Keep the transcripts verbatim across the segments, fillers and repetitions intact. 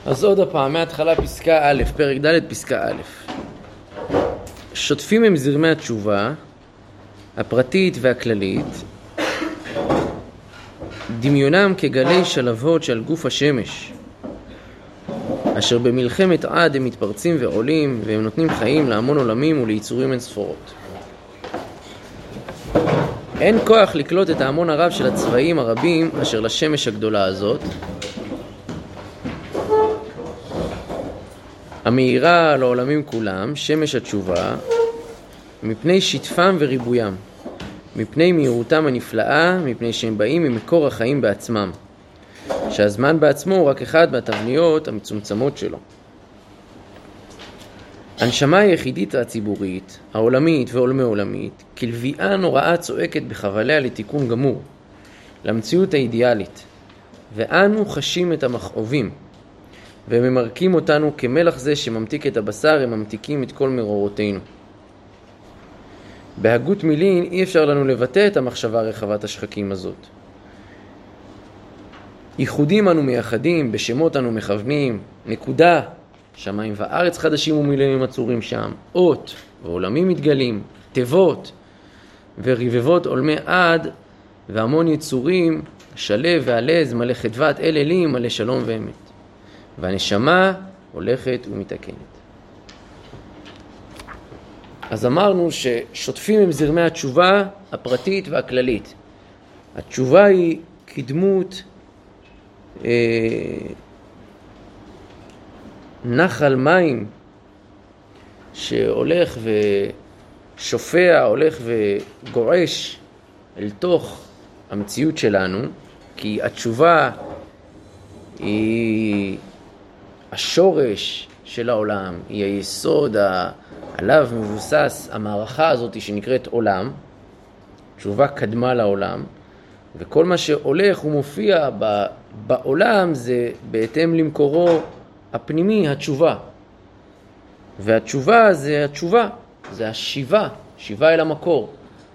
אז עוד הפעם, מההתחלה פסקה א', פרק ד' פסקה א'. שוטפים הם זרמי התשובה, הפרטית והכללית, דמיונם כגלי שלבות שעל גוף השמש, אשר במלחמת עד הם מתפרצים ועולים, והם נותנים חיים להמון עולמים וליצורים אין ספורות. אין כוח לקלוט את ההמון הרב של הצבעים הרבים אשר לשמש הגדולה הזאת, המאירה לעולמים כולם, שמש התשובה, מפני שטפם וריבוים, מפני מהירותם הנפלאה, מפני שהם באים ממקור החיים בעצמם, שהזמן בעצמו הוא רק אחד מהתבניות המצומצמות שלו. הנשמה היחידית הציבורית, העולמית ועולמי עולמית, כלביאה נוראה צועקת בחבליה לתיקון גמור, למציאות האידיאלית, ואנו חשים את המכאובים, והם ממרקים אותנו כמלח זה שממתיק את הבשר, הם ממתיקים את כל מרורותינו. בהגות מילין אי אפשר לנו לבטא את המחשבה רחבת השחקים הזאת. ייחודים אנו מייחדים, בשמות אנו מכוונים, נקודה, שמיים וארץ חדשים ומילאים עצורים שם, אות ועולמים מתגלים, תיבות ורבבות עולמי עד, והמון יצורים, שלב ועלז, מלא חדוות אל אלים, מלא שלום ואמת. והנשמה הולכת ומתקנת. אז אמרנו ששוטפים הם זרמי התשובה הפרטית והכללית. התשובה היא כדמות אה, נחל מים שהולך ושופע, הולך וגורש אל תוך המציאות שלנו, כי התשובה היא השורש של העולם, היא היסוד עליו מבוסס המערכה הזאת שנקראת עולם. תשובה קדמה לעולם, וכל מה שהולך ומופיע בעולם זה בהתאם למקורו הפנימי, התשובה. והתשובה זה התשובה, זה השיבה, שיבה אל המקור.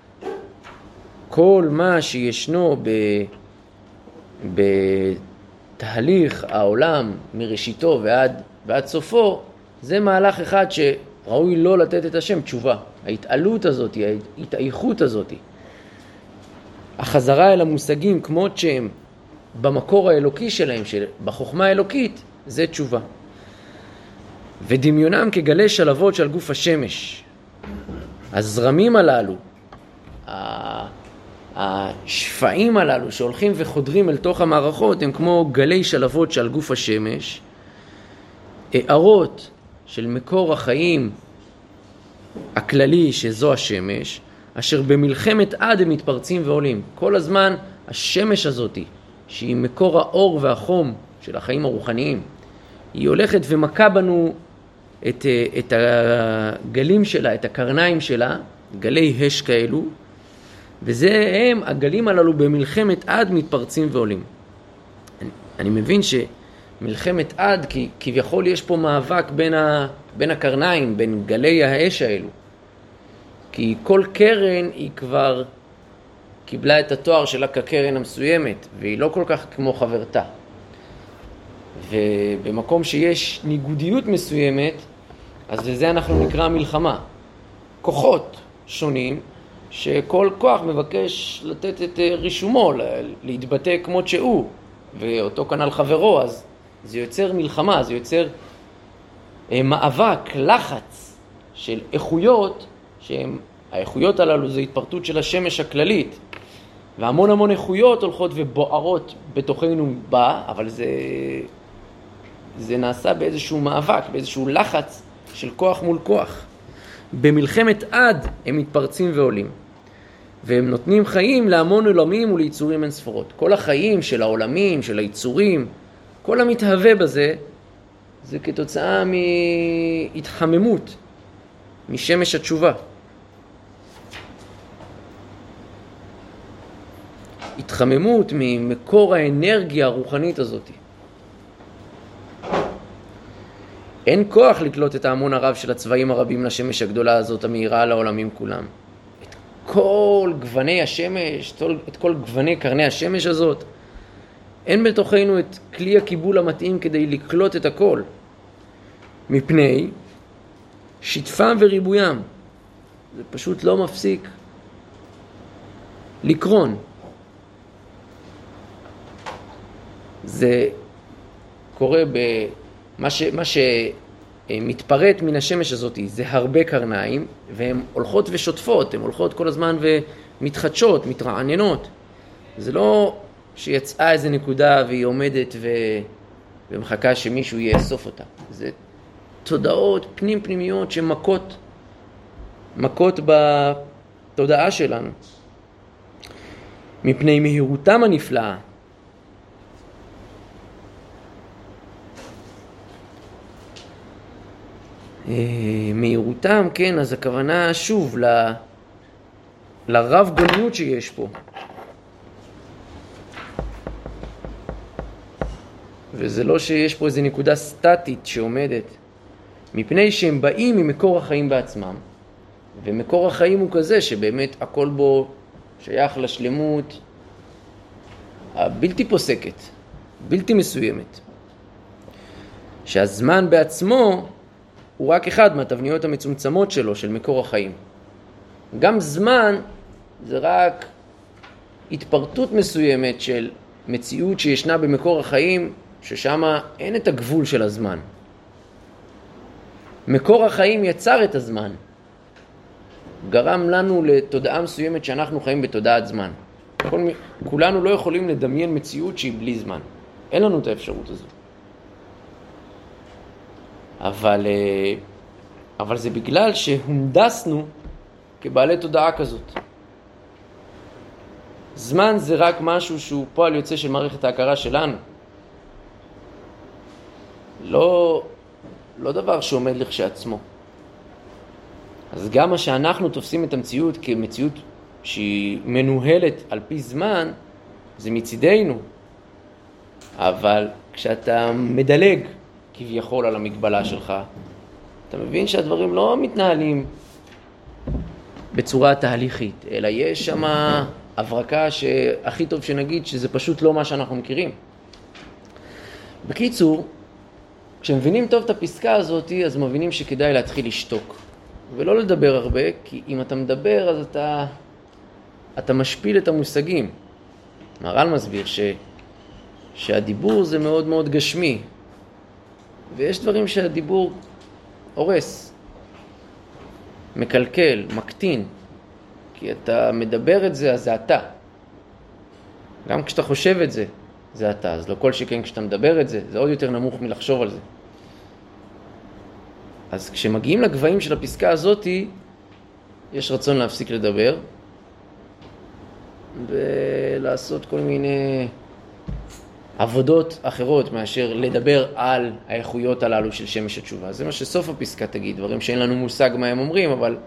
כל מה שישנו ב... ב... תהליך העולם מראשיתו ועד, ועד סופו, זה מהלך אחד שראוי לא לתת את השם תשובה. ההתעלות הזאת, ההתאיכות הזאת, החזרה אל המושגים כמו שהם במקור האלוקי שלהם, בחוכמה האלוקית, זה תשובה. ודמיונם כגלי שלבות של גוף השמש. הזרמים הללו, השפעים הללו שהולכים וחודרים אל תוך המערכות, הם כמו גלי שלבות שעל גוף השמש, הערות של מקור החיים הכללי שזו השמש, אשר במלחמת עד הם מתפרצים ועולים. כל הזמן השמש הזאת, שהיא מקור האור והחום של החיים הרוחניים, היא הולכת ומכה בנו את, את הגלים שלה, את הקרניים שלה, גלי אש כאלו, וזה הם, הגלים הללו במלחמת עד מתפרצים ועולים. אני, אני מבין שמלחמת עד, כי כביכול יש פה מאבק בין, ה, בין הקרניים, בין גלי האש האלו. כי כל קרן היא כבר קיבלה את התואר שלה כקרן המסוימת, והיא לא כל כך כמו חברתה. ובמקום שיש ניגודיות מסוימת, אז לזה אנחנו נקרא מלחמה. כוחות שונים, שכל כוח מבקש לתת את רישומו, להתבטא כמות שהוא, ואותו כנ"ל חברו, אז זה יוצר מלחמה, זה יוצר מאבק, לחץ של איכויות, שהאיכויות הללו זה התפרטות של השמש הכללית, והמון המון איכויות הולכות ובוערות בתוכנו בה, אבל זה, זה נעשה באיזשהו מאבק, באיזשהו לחץ של כוח מול כוח. במלחמת עד הם מתפרצים ועולים, והם נותנים חיים להמון עולמים וליצורים אין ספורות. כל החיים של העולמים, של היצורים, כל המתהווה בזה, זה כתוצאה מהתחממות, משמש התשובה. התחממות ממקור האנרגיה הרוחנית הזאת. אין כוח לקלוט את ההמון הרב של הצבעים הרבים לשמש הגדולה הזאת המאירה על העולמים כולם. את כל גווני השמש, את כל גווני קרני השמש הזאת, אין בתוכנו את כלי הקיבול המתאים כדי לקלוט את הכל, מפני שטפם וריבוים. זה פשוט לא מפסיק לקרון. זה קורה במה ש, מה שמתפרט מן השמש הזאת, זה הרבה קרניים, והן הולכות ושוטפות, הן הולכות כל הזמן ומתחדשות, מתרעננות. זה לא שיצאה איזו נקודה והיא עומדת ו... ומחכה שמישהו יאסוף אותה. זה תודעות פנים פנימיות שמכות, מכות בתודעה שלנו. מפני מהירותם הנפלאה. מהירותם, כן, אז הכוונה שוב ל... לרב גוניות שיש פה. וזה לא שיש פה איזו נקודה סטטית שעומדת, מפני שהם באים ממקור החיים בעצמם, ומקור החיים הוא כזה שבאמת הכל בו שייך לשלמות הבלתי פוסקת, בלתי מסוימת. שהזמן בעצמו הוא רק אחד מהתבניות המצומצמות שלו, של מקור החיים. גם זמן זה רק התפרטות מסוימת של מציאות שישנה במקור החיים, ששם אין את הגבול של הזמן. מקור החיים יצר את הזמן. גרם לנו לתודעה מסוימת שאנחנו חיים בתודעת זמן. כל, כולנו לא יכולים לדמיין מציאות שהיא בלי זמן. אין לנו את האפשרות הזו. אבל, אבל זה בגלל שהונדסנו כבעלי תודעה כזאת. זמן זה רק משהו שהוא פועל יוצא של מערכת ההכרה שלנו. לא, לא דבר שעומד לכשעצמו. אז גם מה שאנחנו תופסים את המציאות כמציאות שהיא מנוהלת על פי זמן, זה מצידנו. אבל כשאתה מדלג כביכול על המגבלה שלך, אתה מבין שהדברים לא מתנהלים בצורה תהליכית, אלא יש שם הברקה שהכי טוב שנגיד שזה פשוט לא מה שאנחנו מכירים. בקיצור, כשמבינים טוב את הפסקה הזאת, אז מבינים שכדאי להתחיל לשתוק. ולא לדבר הרבה, כי אם אתה מדבר, אז אתה, אתה משפיל את המושגים. מר"ל מסביר ש, שהדיבור זה מאוד מאוד גשמי. ויש דברים שהדיבור הורס, מקלקל, מקטין. כי אתה מדבר את זה, אז זה אתה. גם כשאתה חושב את זה, זה אתה. אז לא כל שכן כשאתה מדבר את זה, זה עוד יותר נמוך מלחשוב על זה. אז כשמגיעים לגבהים של הפסקה הזאת, יש רצון להפסיק לדבר ולעשות כל מיני עבודות אחרות מאשר לדבר על האיכויות הללו של שמש התשובה. זה מה שסוף הפסקה תגיד, דברים שאין לנו מושג מה הם אומרים, אבל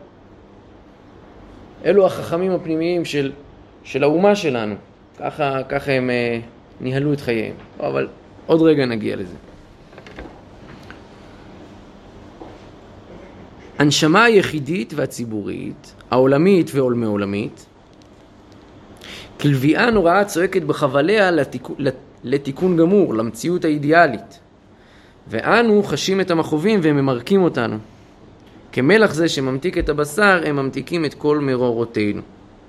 אלו החכמים הפנימיים של, של האומה שלנו. ככה, ככה הם אה, ניהלו את חייהם. אבל עוד רגע נגיע לזה. הנשמה היחידית והציבורית, העולמית ועולמי עולמית, כלביאה נוראה צועקת בחבליה לתיקון, לתיקון גמור, למציאות האידיאלית. ואנו חשים את המחובים והם ממרקים אותנו. כמלח זה שממתיק את הבשר, הם ממתיקים את כל מרורותינו.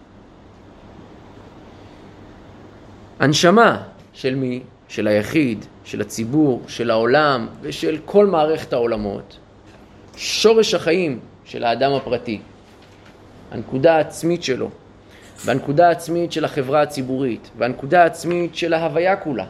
הנשמה של מי? של היחיד, של הציבור, של העולם ושל כל מערכת העולמות. שורש החיים של האדם הפרטי, הנקודה העצמית שלו, והנקודה העצמית של החברה הציבורית, והנקודה העצמית של ההוויה כולה.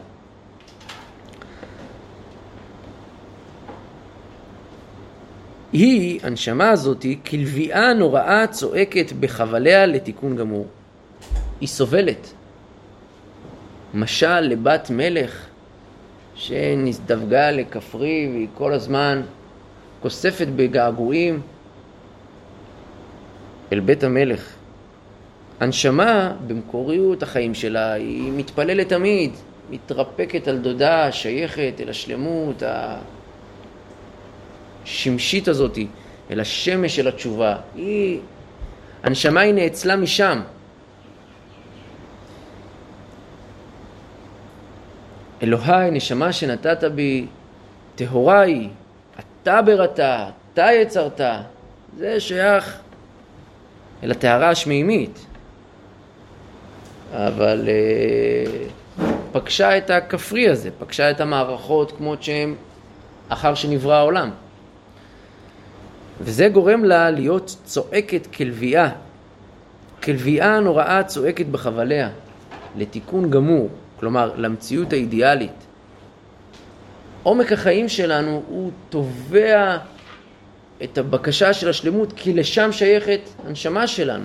היא, הנשמה הזאת, כלביאה נוראה צועקת בחבליה לתיקון גמור. היא סובלת. משל לבת מלך שנסדבגה לכפרי והיא כל הזמן כוספת בגעגועים אל בית המלך. הנשמה במקוריות החיים שלה היא מתפללת תמיד, מתרפקת על דודה, שייכת אל השלמות השמשית הזאת, אל השמש של התשובה. היא, הנשמה היא נאצלה משם. אלוהי, נשמה שנתת בי, טהורה היא, אתה בראתה, אתה יצרת. זה שייך אל הטהרה השמימית. אבל uh, פגשה את הכפרי הזה, פגשה את המערכות כמות שהן אחר שנברא העולם. וזה גורם לה להיות צועקת כלביאה. כלביאה נוראה צועקת בחבליה, לתיקון גמור, כלומר למציאות האידיאלית. עומק החיים שלנו הוא תובע את הבקשה של השלמות, כי לשם שייכת הנשמה שלנו.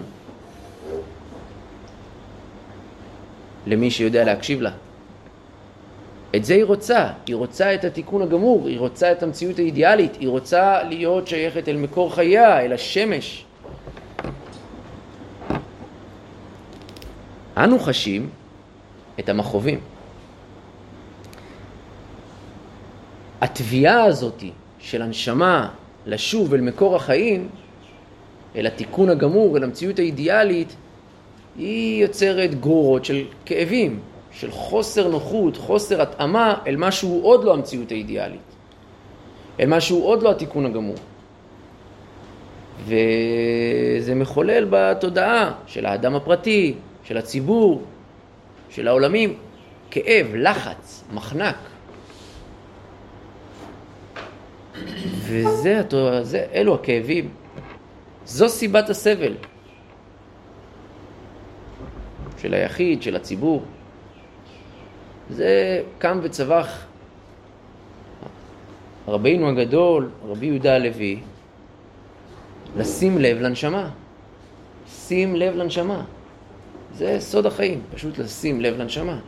למי שיודע להקשיב לה. את זה היא רוצה. היא רוצה את התיקון הגמור, היא רוצה את המציאות האידיאלית, היא רוצה להיות שייכת אל מקור חייה, אל השמש. אנו חשים את המחובים. התביעה הזאת של הנשמה לשוב אל מקור החיים, אל התיקון הגמור, אל המציאות האידיאלית, היא יוצרת גרורות של כאבים, של חוסר נוחות, חוסר התאמה אל משהו עוד לא המציאות האידיאלית, אל משהו עוד לא התיקון הגמור. וזה מחולל בתודעה של האדם הפרטי, של הציבור, של העולמים, כאב, לחץ, מחנק. וזה, זה, אלו הכאבים. זו סיבת הסבל של היחיד, של הציבור. זה קם וצבח רבינו הגדול, רבי יהודה הלוי, לשים לב לנשמה. שים לב לנשמה. זה סוד החיים, פשוט לשים לב לנשמה.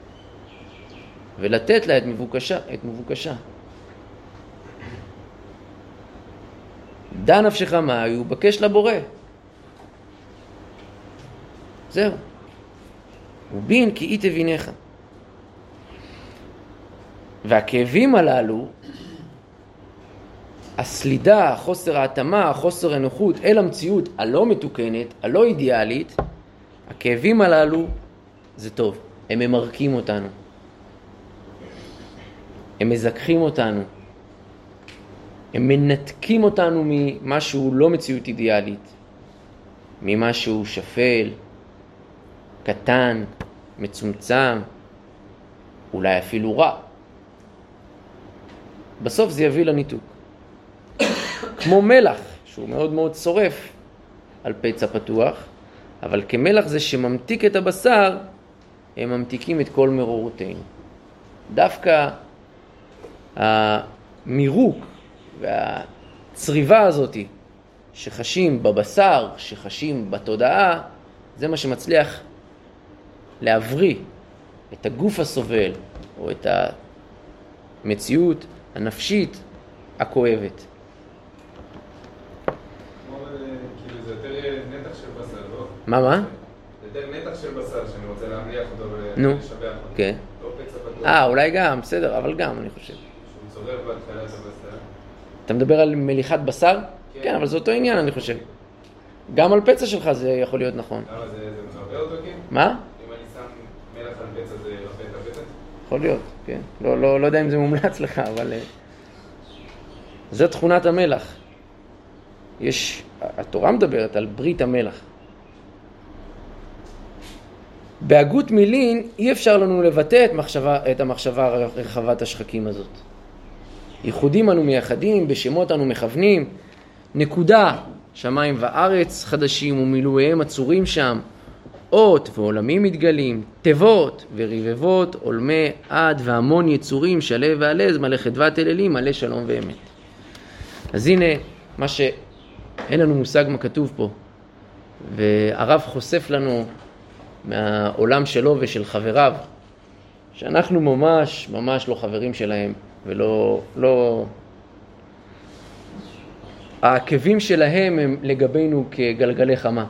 ולתת לה את מבוקשה, את מבוקשה. דע נפשך מה, הוא בקש לבורא. זהו. ובין כי אי תבינך. והכאבים הללו, הסלידה, חוסר ההתאמה, חוסר הנוחות אל המציאות הלא מתוקנת, הלא אידיאלית, הכאבים הללו זה טוב. הם ממרקים אותנו. הם מזכחים אותנו. הם מנתקים אותנו ממשהו לא מציאות אידיאלית, ממשהו שפל, קטן, מצומצם, אולי אפילו רע. בסוף זה יביא לניתוק. כמו מלח, שהוא מאוד מאוד שורף על פצע פתוח, אבל כמלח זה שממתיק את הבשר, הם ממתיקים את כל מרורותינו. דווקא המירוק והצריבה הזאת שחשים בבשר, שחשים בתודעה, זה מה שמצליח להבריא את הגוף הסובל או את המציאות הנפשית הכואבת. כאילו זה יותר נתח של בשר, לא? מה, מה? זה יותר נתח של בשר שאני רוצה להמליח אותו ולשבח אותו. כן. לא פצע פתוח. אה, אולי גם, בסדר, אבל גם אני חושב. שהוא צורף בהתחלת הבשר. אתה מדבר על מליחת בשר? כן. כן, אבל זה אותו עניין אני חושב. גם על פצע שלך זה יכול להיות נכון. למה זה מרפא אותו כן? מה? אם אני שם מלח על פצע זה ירפא את הפצע? יכול להיות, כן. לא, לא, לא יודע אם זה מומלץ לך, אבל זו תכונת המלח. יש, התורה מדברת על ברית המלח. בהגות מילין אי אפשר לנו לבטא את, מחשבה, את המחשבה רחבת השחקים הזאת. ייחודים אנו מייחדים, בשמות אנו מכוונים, נקודה, שמיים וארץ חדשים ומילואיהם עצורים שם, אות ועולמים מתגלים, תיבות ורבבות, עולמי עד והמון יצורים, שלו ועלז, מלא חדוות אלילים, מלא שלום ואמת. אז הנה מה שאין לנו מושג מה כתוב פה, והרב חושף לנו מהעולם שלו ושל חבריו, שאנחנו ממש ממש לא חברים שלהם, ולא, לא, העקבים שלהם הם לגבינו כגלגלי חמה.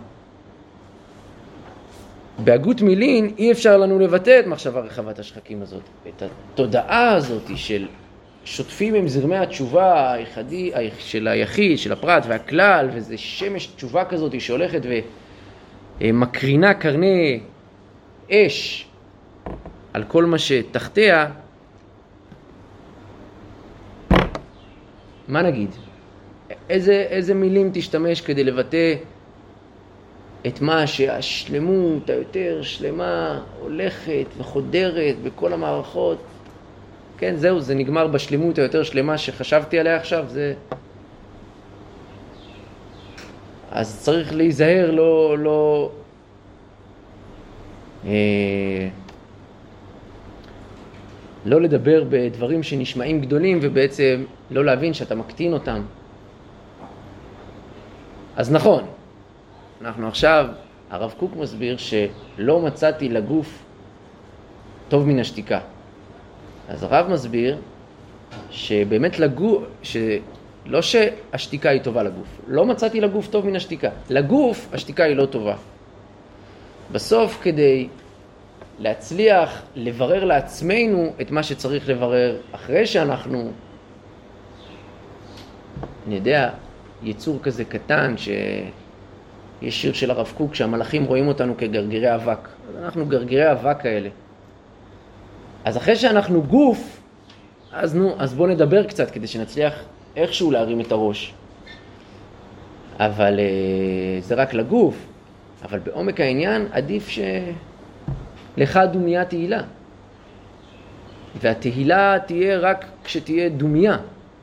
בהגות מילין אי אפשר לנו לבטא את מחשבה רחבת השחקים הזאת, את התודעה הזאת של שוטפים עם זרמי התשובה היחדי, של היחיד, של הפרט והכלל, וזה שמש תשובה כזאת שהולכת ומקרינה קרני אש על כל מה שתחתיה, מה נגיד? איזה, איזה מילים תשתמש כדי לבטא את מה שהשלמות היותר שלמה הולכת וחודרת בכל המערכות? כן, זהו, זה נגמר בשלמות היותר שלמה שחשבתי עליה עכשיו, זה... אז צריך להיזהר, לא... לא... אה... לא לדבר בדברים שנשמעים גדולים ובעצם לא להבין שאתה מקטין אותם. אז נכון, אנחנו עכשיו, הרב קוק מסביר שלא מצאתי לגוף טוב מן השתיקה. אז הרב מסביר שבאמת לגוף, שלא שהשתיקה היא טובה לגוף, לא מצאתי לגוף טוב מן השתיקה. לגוף השתיקה היא לא טובה. בסוף כדי להצליח לברר לעצמנו את מה שצריך לברר אחרי שאנחנו, אני יודע, יצור כזה קטן, שיש שיר של הרב קוק שהמלאכים רואים אותנו כגרגירי אבק. אז אנחנו גרגירי אבק כאלה. אז אחרי שאנחנו גוף, אז נו, אז בוא נדבר קצת כדי שנצליח איכשהו להרים את הראש. אבל זה רק לגוף. אבל בעומק העניין עדיף ש... לך דומיה תהילה. והתהילה תהיה רק כשתהיה דומיה.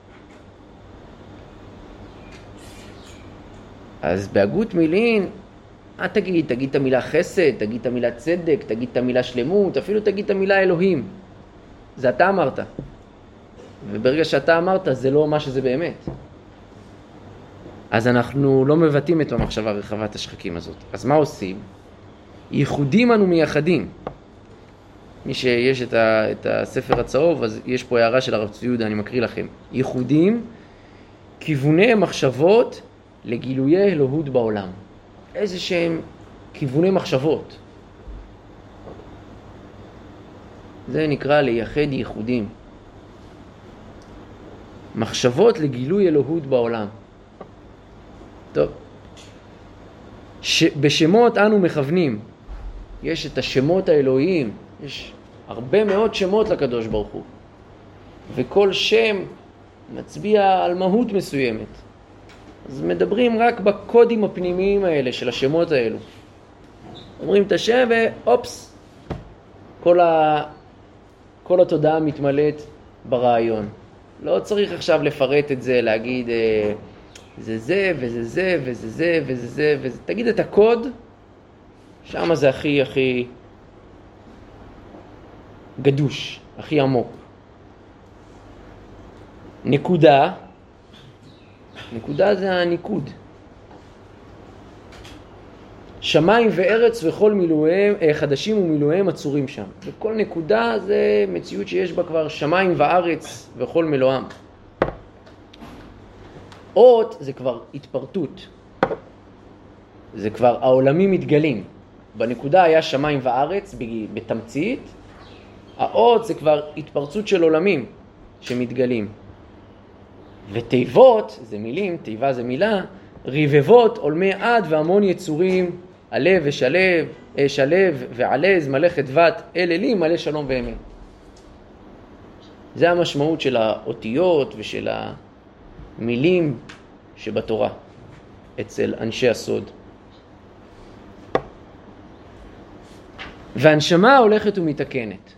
אז בהגות מילין, מה תגיד? תגיד את המילה חסד, תגיד את המילה צדק, תגיד את המילה שלמות, אפילו תגיד את המילה אלוהים. זה אתה אמרת. וברגע שאתה אמרת, זה לא מה שזה באמת. אז אנחנו לא מבטאים את המחשבה רחבת השחקים הזאת. אז מה עושים? ייחודים אנו מייחדים. מי שיש את, ה, את הספר הצהוב, אז יש פה הערה של הרב צבי יהודה, אני מקריא לכם. ייחודים, כיווני מחשבות לגילויי אלוהות בעולם. איזה שהם כיווני מחשבות. זה נקרא לייחד ייחודים. מחשבות לגילוי אלוהות בעולם. טוב. ש... בשמות אנו מכוונים. יש את השמות האלוהיים. יש הרבה מאוד שמות לקדוש ברוך הוא. וכל שם מצביע על מהות מסוימת. אז מדברים רק בקודים הפנימיים האלה של השמות האלו. אומרים את השם ואופס, כל, ה... כל התודעה מתמלאת ברעיון. לא צריך עכשיו לפרט את זה, להגיד זה זה וזה זה וזה זה וזה זה וזה. תגיד את הקוד, שם זה הכי הכי גדוש, הכי עמוק. נקודה, נקודה זה הניקוד. שמיים וארץ וכל מילואיהם, חדשים ומילואיהם עצורים שם. וכל נקודה זה מציאות שיש בה כבר שמיים וארץ וכל מילואם. אות זה כבר התפרטות. זה כבר העולמים מתגלים. בנקודה היה שמיים וארץ בתמצית. האות זה כבר התפרצות של עולמים שמתגלים. ותיבות זה מילים, תיבה זה מילה, ריבבות, עולמי עד והמון יצורים, הלב ושלב, שלב ועלז, מלא חדוות, אל אלים, מלא שלום ואמת. זה המשמעות של האותיות ושל המילים שבתורה, אצל אנשי הסוד. והנשמה הולכת ומתקנת.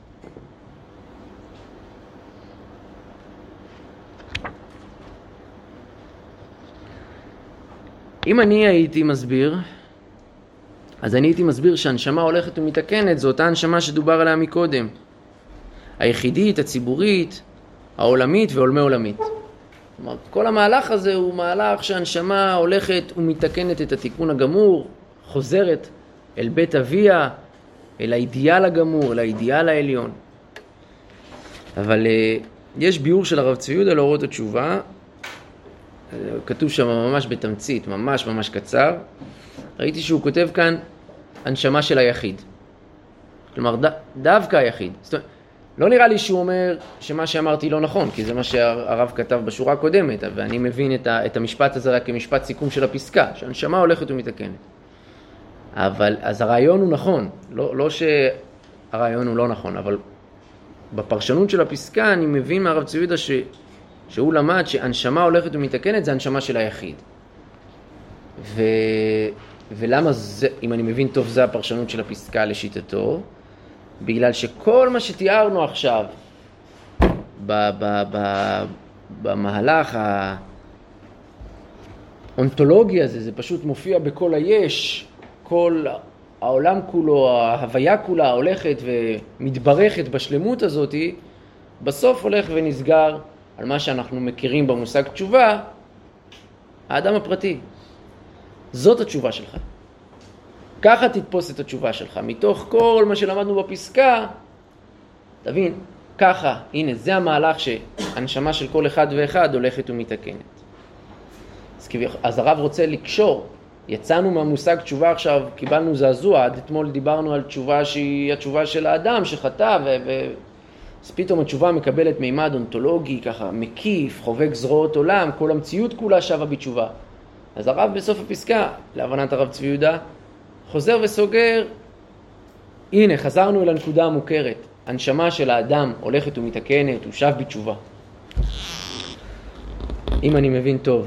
אם אני הייתי מסביר, אז אני הייתי מסביר שהנשמה הולכת ומתקנת, זו אותה הנשמה שדובר עליה מקודם. היחידית, הציבורית, העולמית ועולמי עולמית. כלומר, כל המהלך הזה הוא מהלך שהנשמה הולכת ומתקנת את התיקון הגמור, חוזרת אל בית אביה, אל האידיאל הגמור, אל האידיאל העליון. אבל יש ביאור של הרב צבי יהודה לאורות התשובה, כתוב שם ממש בתמצית, ממש ממש קצר. ראיתי שהוא כותב כאן הנשמה של היחיד. כלומר, ד, דווקא היחיד. זאת אומרת, לא נראה לי שהוא אומר שמה שאמרתי לא נכון, כי זה מה שהרב כתב בשורה הקודמת, ואני מבין את, ה, את המשפט הזה רק כמשפט סיכום של הפסקה, שהנשמה הולכת ומתקנת. אבל, אז הרעיון הוא נכון, לא, לא שהרעיון הוא לא נכון, אבל בפרשנות של הפסקה אני מבין מהרב צבי יהודה ש... שהוא למד שהנשמה הולכת ומתקנת זה הנשמה של היחיד. ו... ולמה זה, אם אני מבין טוב, זה הפרשנות של הפסקה לשיטתו? בגלל שכל מה שתיארנו עכשיו ב... ב... ב... במהלך האונתולוגי הזה, זה פשוט מופיע בכל היש, כל העולם כולו, ההוויה כולה הולכת ומתברכת בשלמות הזאת, בסוף הולך ונסגר על מה שאנחנו מכירים במושג תשובה, האדם הפרטי. זאת התשובה שלך. ככה תתפוס את התשובה שלך. מתוך כל מה שלמדנו בפסקה, תבין, ככה, הנה, זה המהלך שהנשמה של כל אחד ואחד הולכת ומתקנת. אז, אז הרב רוצה לקשור. יצאנו מהמושג תשובה עכשיו, קיבלנו זעזוע, עד אתמול דיברנו על תשובה שהיא התשובה של האדם שחטא, ו... ו... אז פתאום התשובה מקבלת מימד אונתולוגי, ככה מקיף, חובק זרועות עולם, כל המציאות כולה שווה בתשובה. אז הרב בסוף הפסקה, להבנת הרב צבי יהודה, חוזר וסוגר, הנה, חזרנו אל הנקודה המוכרת. הנשמה של האדם הולכת ומתקנת, הוא שב בתשובה. אם אני מבין טוב.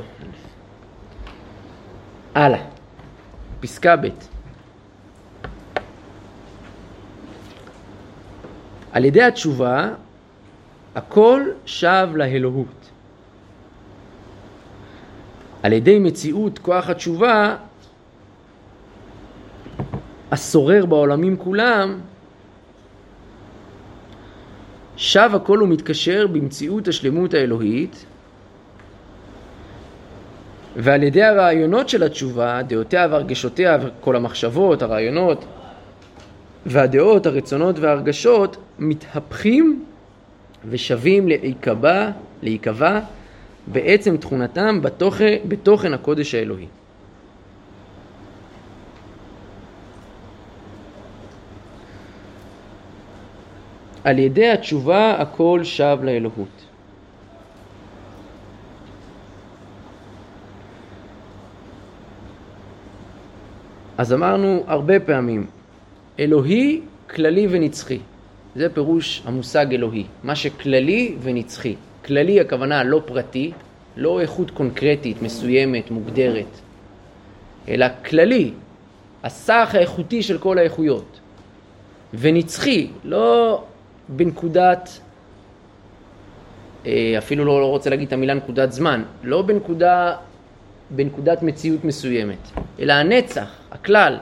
הלאה. פסקה ב'. על ידי התשובה, הכל שב לאלוהות. על ידי מציאות כוח התשובה, השורר בעולמים כולם, שב הכל ומתקשר במציאות השלמות האלוהית, ועל ידי הרעיונות של התשובה, דעותיה והרגשותיה וכל המחשבות, הרעיונות והדעות, הרצונות וההרגשות, מתהפכים ושווים להיקבע, להיקבע בעצם תכונתם בתוכן, בתוכן הקודש האלוהי. על ידי התשובה הכל שב לאלוהות. אז אמרנו הרבה פעמים, אלוהי כללי ונצחי. זה פירוש המושג אלוהי. מה שכללי ונצחי. כללי הכוונה לא פרטי, לא איכות קונקרטית, מסוימת, מוגדרת, אלא כללי, הסך האיכותי של כל האיכויות. ונצחי, לא בנקודת, אפילו לא רוצה להגיד את המילה נקודת זמן, לא בנקודה, בנקודת מציאות מסוימת, אלא הנצח, הכלל.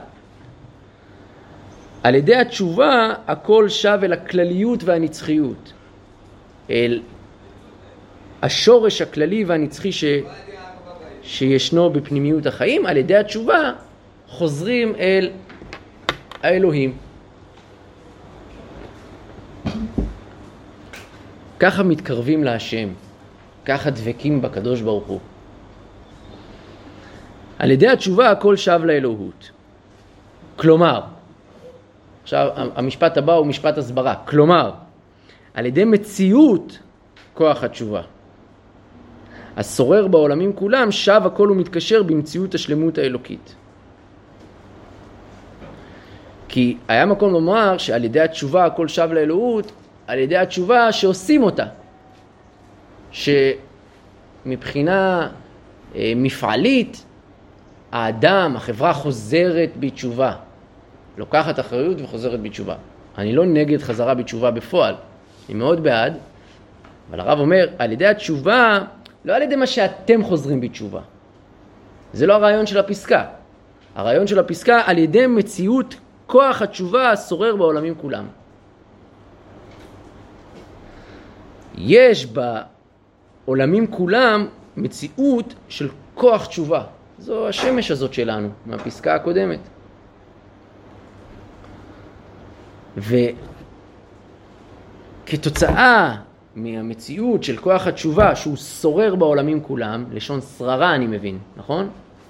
על ידי התשובה הכל שב אל הכלליות והנצחיות, אל השורש הכללי והנצחי ש... שישנו בפנימיות החיים. על ידי התשובה חוזרים אל האלוהים. ככה מתקרבים להשם, ככה דבקים בקדוש ברוך הוא. על ידי התשובה הכל שב לאלוהות. כלומר, עכשיו המשפט הבא הוא משפט הסברה. כלומר, על ידי מציאות כוח התשובה, השורר בעולמים כולם, שב הכל ומתקשר במציאות השלמות האלוקית. כי היה מקום לומר שעל ידי התשובה הכל שב לאלוהות, על ידי התשובה שעושים אותה. שמבחינה אה, מפעלית, האדם, החברה חוזרת בתשובה. לוקחת אחריות וחוזרת בתשובה. אני לא נגד חזרה בתשובה בפועל. אני מאוד בעד. אבל הרב אומר, על ידי התשובה, לא על ידי מה שאתם חוזרים בתשובה. זה לא הרעיון של הפסקה. הרעיון של הפסקה על ידי מציאות כוח התשובה השורר בעולמים כולם. יש בעולמים כולם מציאות של כוח תשובה. זו השמש הזאת שלנו, מהפסקה הקודמת. וכתוצאה מהמציאות של כוח התשובה שהוא שורר בעולמים כולם, לשון שררה אני מבין, נכון?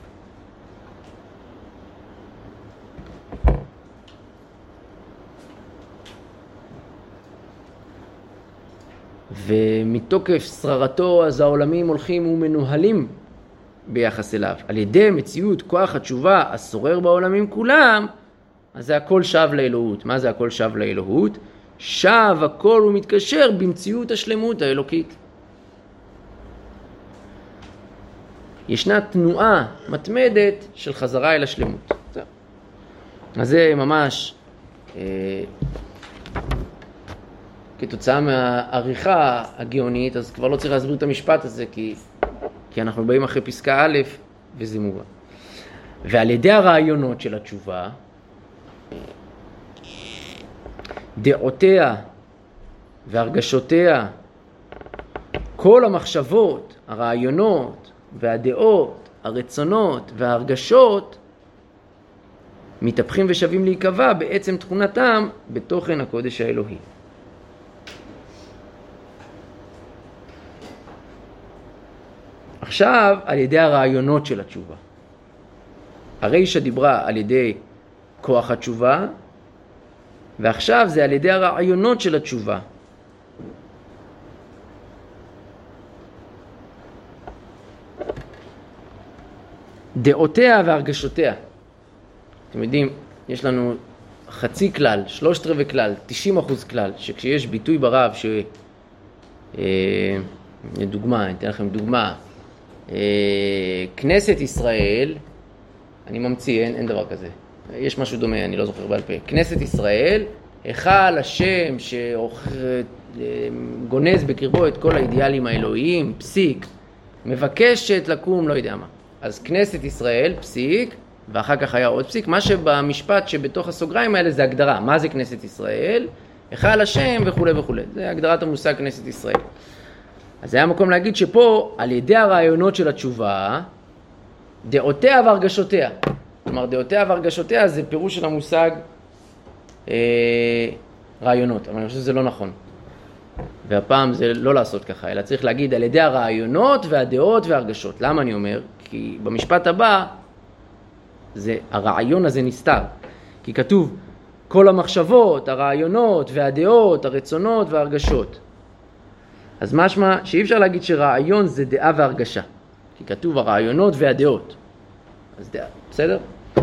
ומתוקף שררתו אז העולמים הולכים ומנוהלים ביחס אליו. על ידי מציאות כוח התשובה השורר בעולמים כולם, אז זה הכל שב לאלוהות. מה זה הכל שב לאלוהות? שב הכל ומתקשר במציאות השלמות האלוקית. ישנה תנועה מתמדת של חזרה אל השלמות. אז זה ממש אה, כתוצאה מהעריכה הגאונית, אז כבר לא צריך להסביר את המשפט הזה, כי, כי אנחנו באים אחרי פסקה א' וזה מובן. ועל ידי הרעיונות של התשובה, דעותיה והרגשותיה, כל המחשבות, הרעיונות והדעות, הרצונות וההרגשות, מתהפכים ושווים להיקבע בעצם תכונתם בתוכן הקודש האלוהי. עכשיו על ידי הרעיונות של התשובה. הרישא דיברה על ידי כוח התשובה, ועכשיו זה על ידי הרעיונות של התשובה. דעותיה והרגשותיה. אתם יודעים, יש לנו חצי כלל, שלושת רבעי כלל, תשעים אחוז כלל, שכשיש ביטוי ברב, ש... אה, דוגמה, אני אתן לכם דוגמה, אה, כנסת ישראל, אני ממציא, אין, אין דבר כזה. יש משהו דומה, אני לא זוכר בעל פה. כנסת ישראל, היכל השם שגונז בקרבו את כל האידיאלים האלוהיים, פסיק, מבקשת לקום, לא יודע מה. אז כנסת ישראל, פסיק, ואחר כך היה עוד פסיק. מה שבמשפט שבתוך הסוגריים האלה זה הגדרה. מה זה כנסת ישראל? היכל השם וכו' וכו'. זה הגדרת המושג כנסת ישראל. אז זה היה מקום להגיד שפה, על ידי הרעיונות של התשובה, דעותיה והרגשותיה. כלומר, דעותיה והרגשותיה זה פירוש של המושג אה, רעיונות. אבל אני חושב שזה לא נכון. והפעם זה לא לעשות ככה, אלא צריך להגיד על ידי הרעיונות והדעות וההרגשות. למה אני אומר? כי במשפט הבא, זה, הרעיון הזה נסתר. כי כתוב, כל המחשבות, הרעיונות והדעות, הרצונות וההרגשות. אז משמע שאי אפשר להגיד שרעיון זה דעה והרגשה. כי כתוב הרעיונות והדעות. אז דעה, בסדר?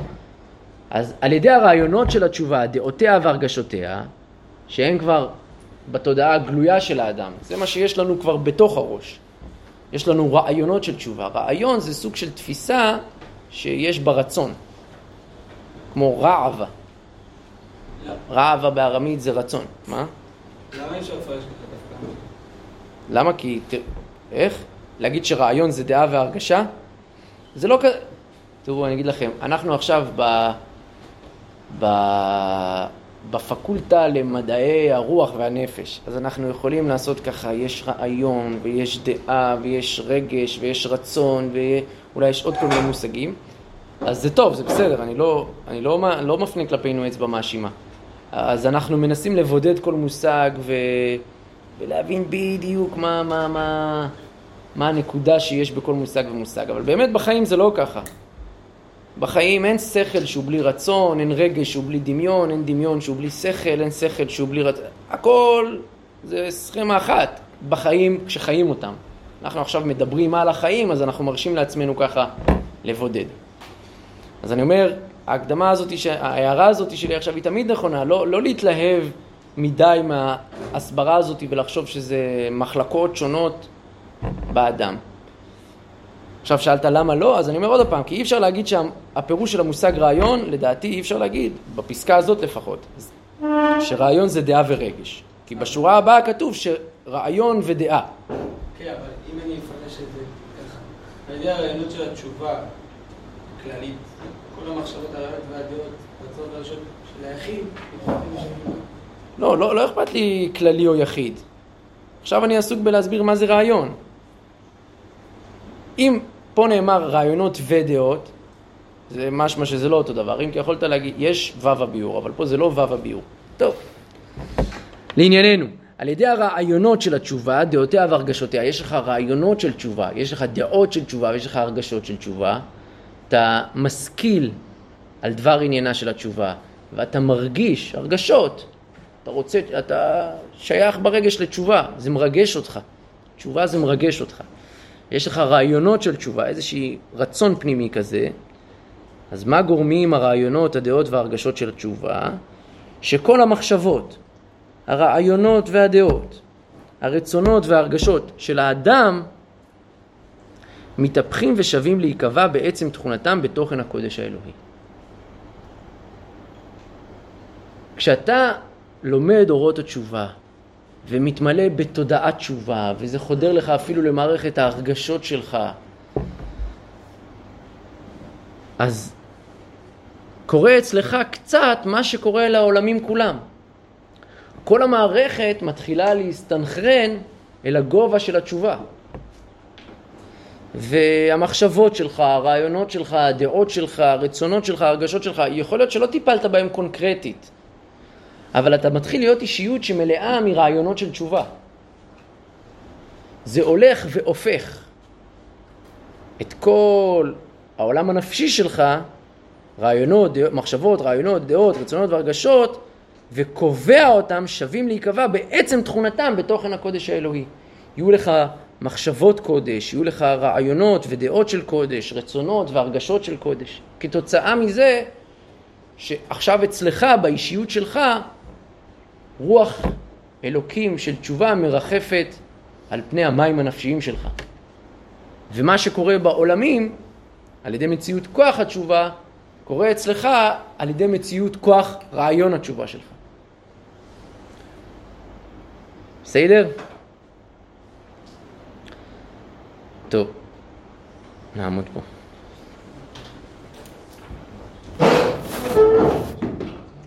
אז על ידי הרעיונות של התשובה, דעותיה והרגשותיה, שהן כבר בתודעה הגלויה של האדם, זה מה שיש לנו כבר בתוך הראש. יש לנו רעיונות של תשובה. רעיון זה סוג של תפיסה שיש ברצון. כמו רעבה. רעבה בארמית זה רצון. מה? למה אי אפשר לפרש ככה דווקא? למה? כי, איך? להגיד שרעיון זה דעה והרגשה? זה לא כזה... תראו, אני אגיד לכם, אנחנו עכשיו ב... ב... בפקולטה למדעי הרוח והנפש, אז אנחנו יכולים לעשות ככה, יש רעיון ויש דעה ויש רגש ויש רצון ואולי יש עוד כל מיני מושגים, אז זה טוב, זה בסדר, אני לא, אני לא, לא מפנה כלפינו אצבע מאשימה. אז אנחנו מנסים לבודד כל מושג ו... ולהבין בדיוק מה, מה, מה, מה הנקודה שיש בכל מושג ומושג, אבל באמת בחיים זה לא ככה. בחיים אין שכל שהוא בלי רצון, אין רגש שהוא בלי דמיון, אין דמיון שהוא בלי שכל, אין שכל שהוא בלי רצון. הכל זה סכמה אחת בחיים כשחיים אותם. אנחנו עכשיו מדברים על החיים, אז אנחנו מרשים לעצמנו ככה לבודד. אז אני אומר, ההקדמה הזאת, ההערה הזאת שלי עכשיו היא תמיד נכונה, לא, לא להתלהב מדי מההסברה הזאת ולחשוב שזה מחלקות שונות באדם. עכשיו שאלת למה לא, אז אני אומר עוד פעם, כי אי אפשר להגיד שהפירוש של המושג רעיון, לדעתי אי אפשר להגיד, בפסקה הזאת לפחות, שרעיון זה דעה ורגש. כי בשורה הבאה כתוב שרעיון ודעה. כן, אבל אם אני אפרש את זה ככה, על ידי הרעיונות של התשובה כללית, כל המחשבות הרעיונות והדעות, רצון והרשות של היחיד, לא, לא, לא אכפת לי כללי או יחיד. עכשיו אני עסוק בלהסביר מה זה רעיון. אם פה נאמר רעיונות ודעות, זה משמע שזה לא אותו דבר. אם כי יכולת להגיד, יש וו הביור, אבל פה זה לא וו הביור. טוב. לענייננו, על ידי הרעיונות של התשובה, דעותיה והרגשותיה, יש לך רעיונות של תשובה, יש לך דעות של תשובה, ויש לך הרגשות של תשובה, אתה משכיל על דבר עניינה של התשובה, ואתה מרגיש הרגשות, אתה רוצה, אתה שייך ברגש לתשובה, זה מרגש אותך. תשובה זה מרגש אותך. יש לך רעיונות של תשובה, איזושהי רצון פנימי כזה, אז מה גורמים הרעיונות, הדעות וההרגשות של התשובה? שכל המחשבות, הרעיונות והדעות, הרצונות וההרגשות של האדם מתהפכים ושווים להיקבע בעצם תכונתם בתוכן הקודש האלוהי. כשאתה לומד אורות התשובה ומתמלא בתודעת תשובה, וזה חודר לך אפילו למערכת ההרגשות שלך, אז קורה אצלך קצת מה שקורה לעולמים כולם. כל המערכת מתחילה להסתנכרן אל הגובה של התשובה. והמחשבות שלך, הרעיונות שלך, הדעות שלך, הרצונות שלך, הרגשות שלך, יכול להיות שלא טיפלת בהם קונקרטית, אבל אתה מתחיל להיות אישיות שמלאה מרעיונות של תשובה. זה הולך והופך את כל העולם הנפשי שלך, רעיונות, דעות, מחשבות, רעיונות, דעות, רצונות והרגשות, וקובע אותם שווים להיקבע בעצם תכונתם בתוכן הקודש האלוהי. יהיו לך מחשבות קודש, יהיו לך רעיונות ודעות של קודש, רצונות והרגשות של קודש. כתוצאה מזה שעכשיו אצלך, באישיות שלך, רוח אלוקים של תשובה מרחפת על פני המים הנפשיים שלך. ומה שקורה בעולמים, על ידי מציאות כוח התשובה, קורה אצלך על ידי מציאות כוח רעיון התשובה שלך. בסדר? טוב, נעמוד פה.